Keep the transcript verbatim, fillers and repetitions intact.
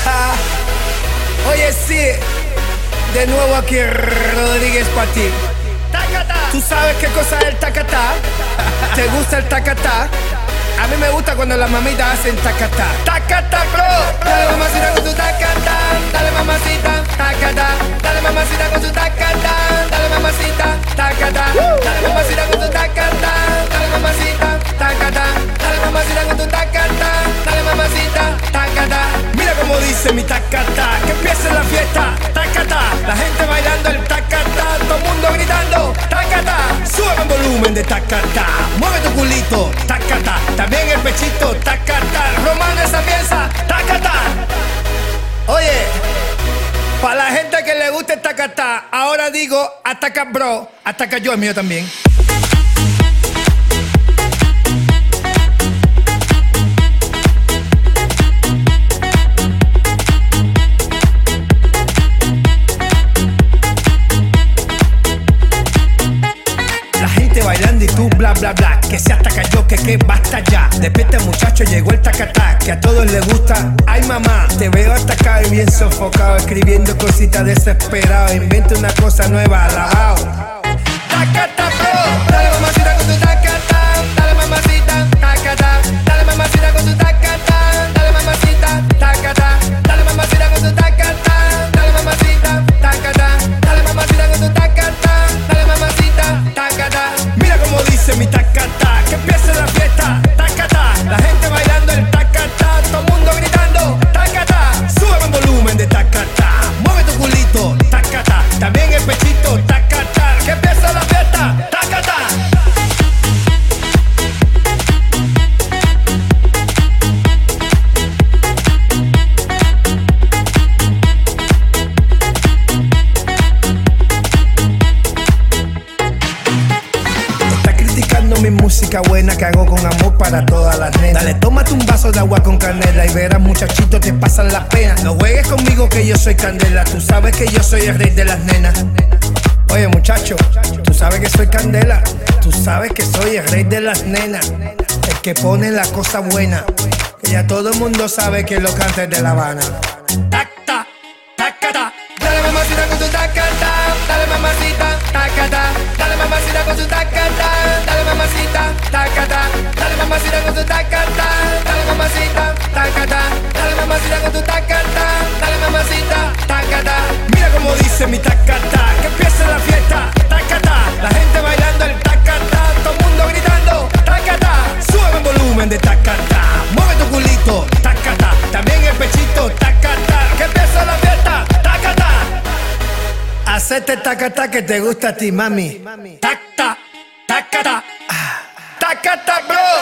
Oye, sí, de nuevo aquí Rodríguez para ti. ¿Tú sabes qué cosa es el tacatá? ¿Te gusta el tacatá? A mí me gusta cuando las mamitas hacen tacatá. Tacatá, bro. Dale mamacita con tu tacatá. Dale mamacita, tacatá. Dale mamacita con tu tacatá. Dale mamacita, tacatá. Dale mamacita con tu tacatá. Dale mamacita, tacatá. Dale mamacita con tu tacatá. Dale mamacita, tacatá. Mira cómo dice mi tacatá. Que empiece la fiesta, tacatá. La gente bailando el tacatá. Todo el mundo gritando, tacatá. Sube el volumen de tacatá. Mueve tu culito, tacatá. También el pechito, tacatá. Romano esa pieza, tacatá. Oye, para la gente que le guste el tacatá, ahora digo ataca bro, ataca yo, el mío también. Bailando y tú bla bla bla, que se ataca yo, que que basta ya. Despierta muchacho, llegó el tacatá, que a todos les gusta. Ay mamá, te veo atacado y bien sofocado, escribiendo cositas desesperado. Inventa una cosa nueva, alabao. Tacatá bro, dale mamacita con tu tacatá. Dale mamacita, tacatá. Dale mamacita con tu tacatá. Dale mamacita, tacatá. Dale mamacita con tu tacatá. Dale mamacita, tacatá. Dale mamacita con tu tacatá. Dale mamacita, tacatá. Mira como dice mi tacatá, que empiece la fiesta, tacatá. La gente bailando el tacatá, todo el mundo gritando, tacatá. Sube el volumen de tacatá, mueve tu culito, tacatá. También el pechito, tacatá. Que empiece la fiesta, tacatá. Mi música buena que hago con amor para todas las nenas. Dale, tómate un vaso de agua con canela y verás muchachito te pasan las penas. No juegues conmigo que yo soy candela, tú sabes que yo soy el rey de las nenas. Oye muchacho, tú sabes que soy candela, tú sabes que soy el rey de las nenas. El que pone la cosa buena, que ya todo el mundo sabe que lo canta es de La Habana. Tacta, tacata. Dale mamacita con tu tacata. Dale mamacita, tacata. Dale mamacita con tu tacata. Dale mamacita, tacata. Dale mamacita con tu tacata. Dale mamacita, tacata. Dale mamacita con tu tacata. Dale mamacita, tacata. Mira como dice mi tacata, que empiece la fiesta, tacata. La gente bailando el tacata, todo el mundo gritando, tacata. Sube el volumen de tacata, mueve tu culito, tacata. También el pechito, tacata. Que empiece la fiesta, tacata. Hacete tacata que te gusta a ti, mami. Tacta, tacata, tacata, bro.